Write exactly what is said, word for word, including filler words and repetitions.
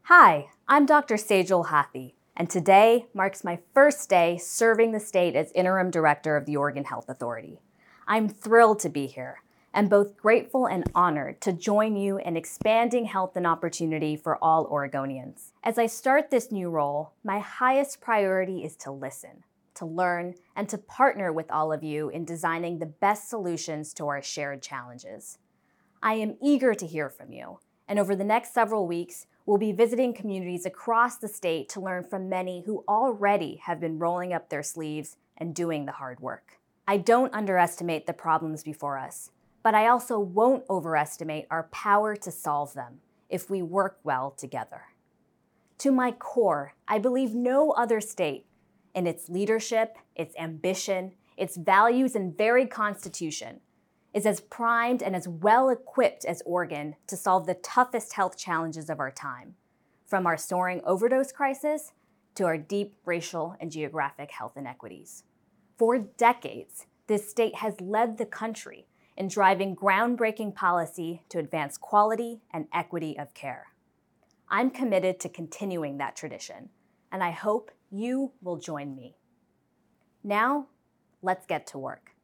Hi, I'm Doctor Sejal Hathi, and today marks my first day serving the state as Interim Director of the Oregon Health Authority. I'm thrilled to be here and both grateful and honored to join you in expanding health and opportunity for all Oregonians. As I start this new role, my highest priority is to listen, to learn, and to partner with all of you in designing the best solutions to our shared challenges. I am eager to hear from you, and over the next several weeks, we'll be visiting communities across the state to learn from many who already have been rolling up their sleeves and doing the hard work. I don't underestimate the problems before us, but I also won't overestimate our power to solve them if we work well together. To my core, I believe no other state, in its leadership, its ambition, its values, and very constitution, is as primed and as well-equipped as Oregon to solve the toughest health challenges of our time, from our soaring overdose crisis to our deep racial and geographic health inequities. For decades, this state has led the country in driving groundbreaking policy to advance quality and equity of care. I'm committed to continuing that tradition, and I hope you will join me. Now, let's get to work.